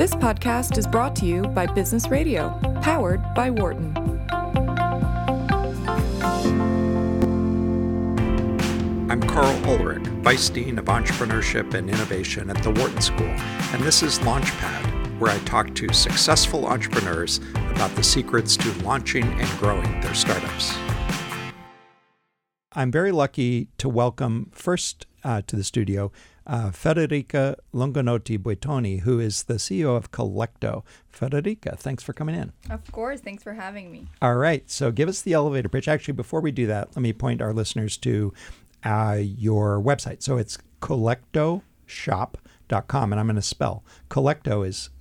This podcast is brought to you by Business Radio, powered by Wharton. I'm Carl Ulrich, Vice Dean of Entrepreneurship and Innovation at the Wharton School, and this is Launchpad, where I talk to successful entrepreneurs about the secrets to launching and growing their startups. I'm very lucky to welcome first to the studio Federica Longonotti-Buitoni, who is the CEO of Collecto. Federica, thanks for coming in. Of course. Thanks for having me. All right. So give us the elevator pitch. Actually, before we do that, let me point our listeners to your website. So it's collectoshop.com, and I'm going to spell. Collecto is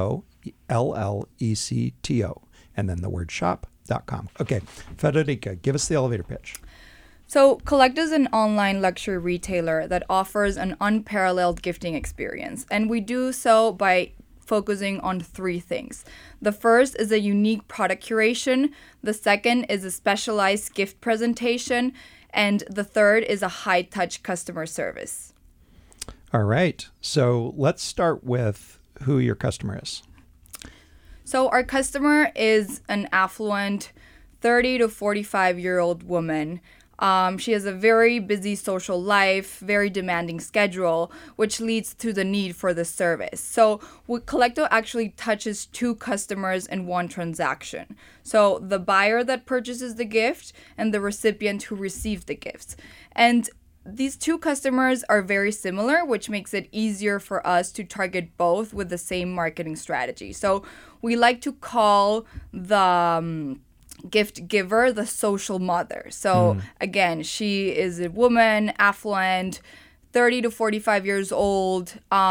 Collecto, and then the word shop.com. Okay. Federica, give us the elevator pitch. So Collecto is an online luxury retailer that offers an unparalleled gifting experience. And we do so by focusing on three things. The first is a unique product curation. The second is a specialized gift presentation. And the third is a high-touch customer service. All right. So let's start with who your customer is. So our customer is an affluent 30 to 45-year-old woman. She has a very busy social life, very demanding schedule, which leads to the need for the service. So Collecto actually touches two customers in one transaction. So the buyer that purchases the gift and the recipient who receives the gifts. And these two customers are very similar, which makes it easier for us to target both with the same marketing strategy. So we like to call the gift giver the social mother. So again, she is a woman, affluent, 30 to 45 years old,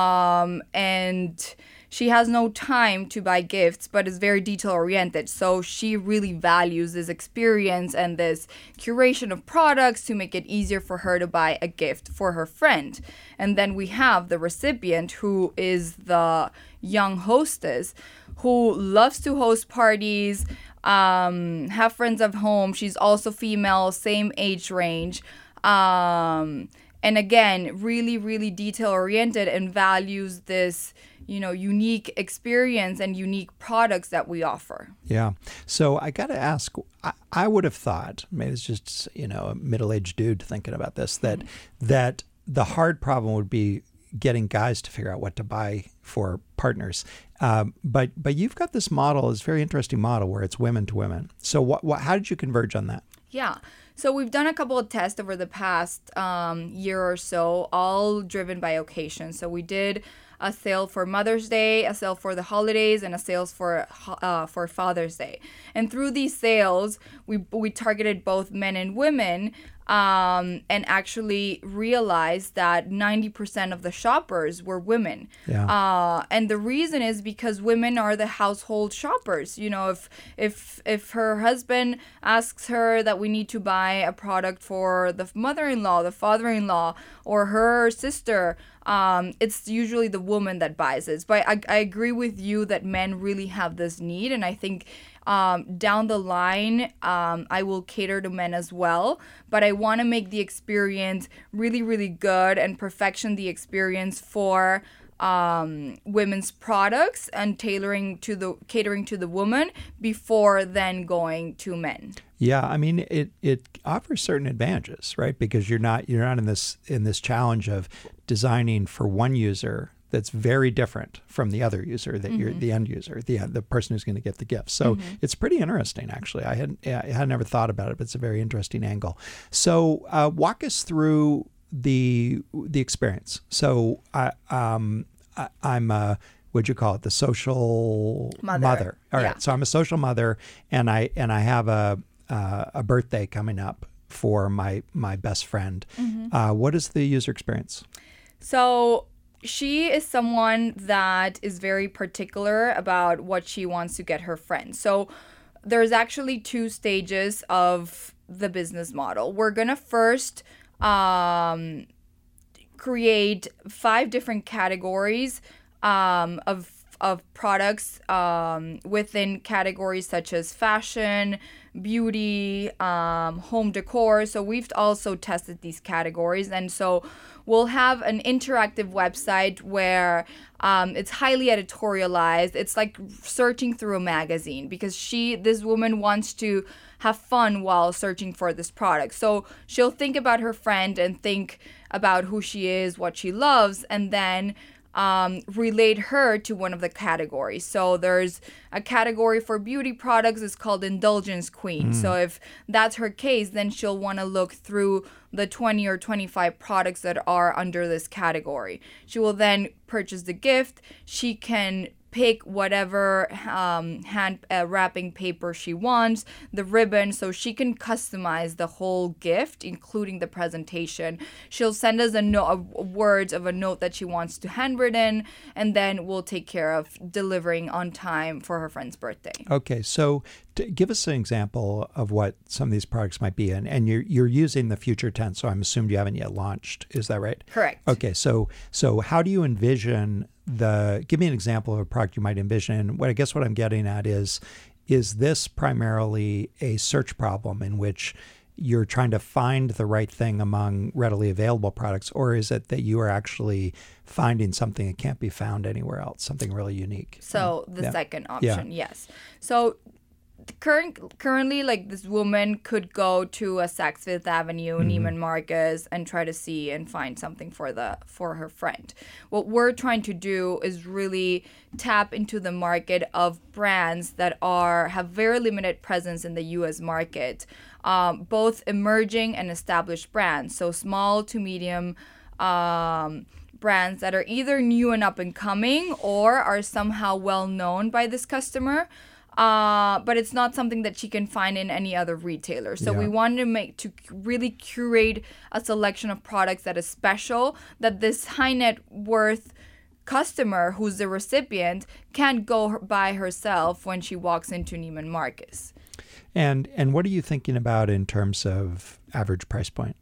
and she has no time to buy gifts, but is very detail oriented. So she really values this experience and this curation of products to make it easier for her to buy a gift for her friend. And then we have the recipient, who is the young hostess, who loves to host parties, have friends at home. She's also female, same age range. And again, really, really detail oriented and values this, unique experience and unique products that we offer. Yeah. So I got to ask, I would have thought, maybe it's just, a middle-aged dude thinking about this, that the hard problem would be getting guys to figure out what to buy for partners. But you've got this model, this very interesting model where it's women to women. So how did you converge on that? Yeah. So we've done a couple of tests over the past year or so, all driven by occasion. So we did a sale for Mother's Day, a sale for the holidays, and a sales for Father's Day. And through these sales, we targeted both men and women, and actually realized that 90% of the shoppers were women. Yeah. And the reason is because women are the household shoppers. If her husband asks her that we need to buy a product for the mother-in-law, the father-in-law, or her sister, it's usually the woman that buys it. But I agree with you that men really have this need, and I think down the line, I will cater to men as well, but I want to make the experience really, really good and perfection the experience for women's products and catering to the woman before then going to men. Yeah, I mean it offers certain advantages, right? Because you're not in this challenge of designing for one user that's very different from the other user, that you're the end user, the person who's going to get the gift. So it's pretty interesting, actually. I had never thought about it, but it's a very interesting angle. So walk us through the experience. So I'm what'd you call it? The social mother. All right. Yeah. So I'm a social mother, and I have a birthday coming up for my best friend. What is the user experience? So she is someone that is very particular about what she wants to get her friends. So there's actually two stages of the business model. We're going to first create 5 different categories of of products within categories such as fashion, beauty, home decor. So we've also tested these categories. And so we'll have an interactive website where it's highly editorialized. It's like searching through a magazine because this woman wants to have fun while searching for this product. So she'll think about her friend and think about who she is, what she loves, and then relate her to one of the categories. So there's a category for beauty products. It's called Indulgence Queen. So if that's her case, then she'll want to look through the 20 or 25 products that are under this category. She will then purchase the gift. She can pick whatever hand wrapping paper she wants, the ribbon, so she can customize the whole gift, including the presentation. She'll send us words of a note that she wants to handwritten, and then we'll take care of delivering on time for her friend's birthday. Okay, so give us an example of what some of these products might be, and you're using the future tense, so I'm assuming you haven't yet launched. Is that right? Correct. Okay, so how do you envision give me an example of a product you might envision. What I'm getting at is this primarily a search problem in which you're trying to find the right thing among readily available products, or is it that you are actually finding something that can't be found anywhere else, something really unique? So the second option, yes. So currently, like, this woman could go to a Saks Fifth Avenue, Neiman Marcus, and try to see and find something for her friend. What we're trying to do is really tap into the market of brands that have very limited presence in the U.S. market, both emerging and established brands. So small to medium brands that are either new and up and coming or are somehow well known by this customer. But it's not something that she can find in any other retailer. So we wanted to really curate a selection of products that is special, that this high net worth customer who's the recipient can't go buy herself when she walks into Neiman Marcus. And what are you thinking about in terms of average price point?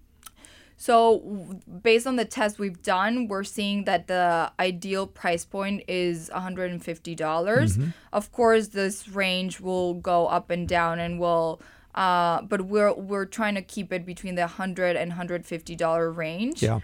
So based on the test we've done, we're seeing that the ideal price point is $150. Of course, this range will go up and down, and but we're trying to keep it between the $100 and $150 range. Yeah.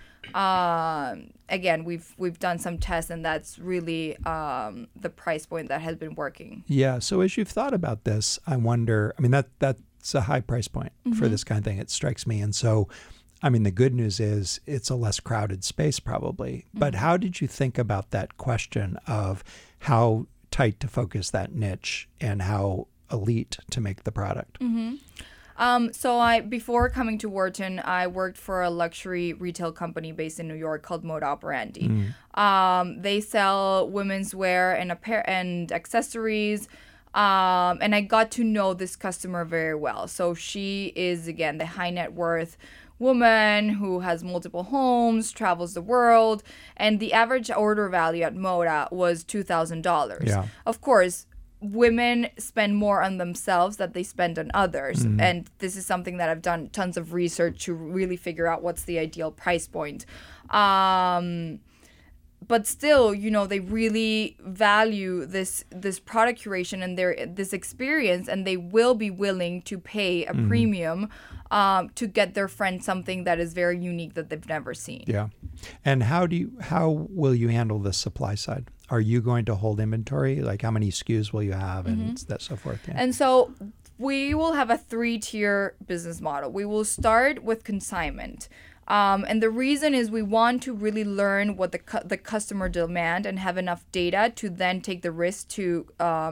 Again, we've done some tests, and that's really the price point that has been working. Yeah. So as you've thought about this, I wonder. I mean, that's a high price point for this kind of thing. It strikes me, and so. I mean, the good news is it's a less crowded space probably. But how did you think about that question of how tight to focus that niche and how elite to make the product? So before coming to Wharton, I worked for a luxury retail company based in New York called Moda Operandi. They sell women's wear and accessories. And I got to know this customer very well. So she is, again, the high net worth woman who has multiple homes, travels the world, and the average order value at Moda was $2,000. Yeah. Of course, women spend more on themselves than they spend on others. And this is something that I've done tons of research to really figure out what's the ideal price point. But still, they really value this product curation and this experience, and they will be willing to pay a premium to get their friend something that is very unique that they've never seen. Yeah. And how will you handle the supply side? Are you going to hold inventory? Like, how many SKUs will you have and that so forth? Yeah. And so we will have a 3-tier business model. We will start with consignment. And the reason is we want to really learn what the customer demand and have enough data to then take the risk to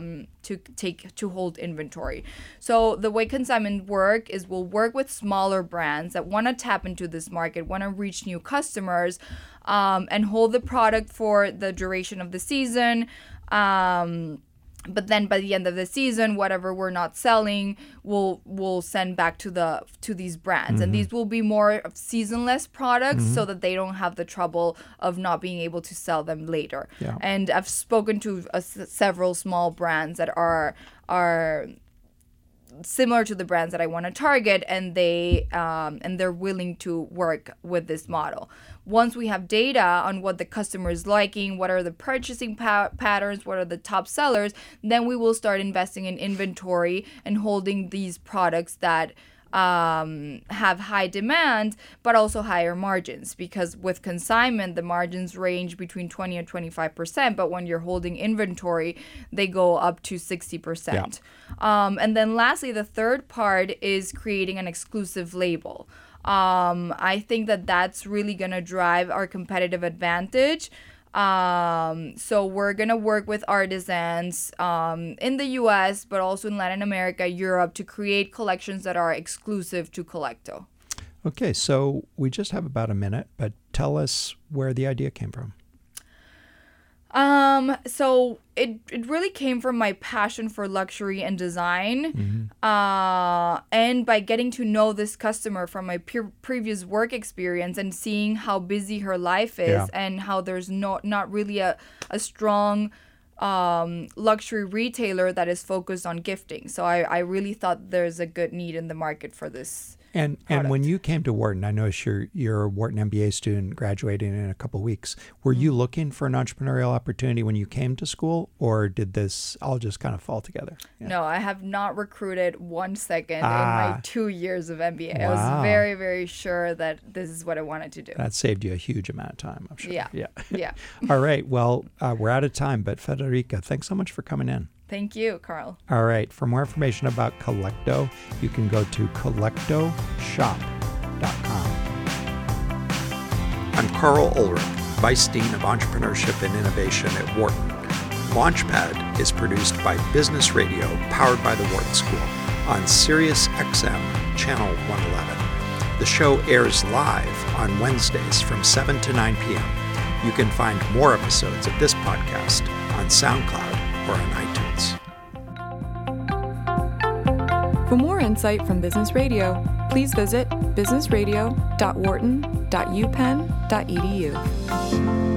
hold inventory. So the way consignment work is we'll work with smaller brands that want to tap into this market, want to reach new customers, and hold the product for the duration of the season. But then by the end of the season, whatever we're not selling, we'll send back to these brands. And these will be more of seasonless products so that they don't have the trouble of not being able to sell them later. Yeah. And I've spoken to several small brands that are similar to the brands that I want to target, and they're willing to work with this model. Once we have data on what the customer is liking, what are the purchasing patterns, what are the top sellers, then we will start investing in inventory and holding these products that have high demand, but also higher margins, because with consignment, the margins range between 20 and 25%, but when you're holding inventory, they go up to 60%. Yeah. And then lastly, the third part is creating an exclusive label. I think that that's really going to drive our competitive advantage. So we're going to work with artisans in the US, but also in Latin America, Europe, to create collections that are exclusive to Collecto. Okay, so we just have about a minute, but tell us where the idea came from. So it really came from my passion for luxury and design. And by getting to know this customer from my previous work experience and seeing how busy her life is, and how there's not really a strong luxury retailer that is focused on gifting. So I really thought there's a good need in the market for this. And when you came to Wharton, I noticed you're a Wharton MBA student graduating in a couple of weeks. Were you looking for an entrepreneurial opportunity when you came to school, or did this all just kind of fall together? Yeah. No, I have not recruited 1 second in my 2 years of MBA. Wow. I was very, very sure that this is what I wanted to do. That saved you a huge amount of time, I'm sure. Yeah. All right. Well, we're out of time, but Federica, thanks so much for coming in. Thank you, Carl. All right. For more information about Collecto, you can go to collectoshop.com. I'm Carl Ulrich, Vice Dean of Entrepreneurship and Innovation at Wharton. Launchpad is produced by Business Radio, powered by the Wharton School, on Sirius XM Channel 111. The show airs live on Wednesdays from 7 to 9 p.m. You can find more episodes of this podcast on SoundCloud or on iTunes. For more insight from Business Radio, please visit businessradio.wharton.upenn.edu.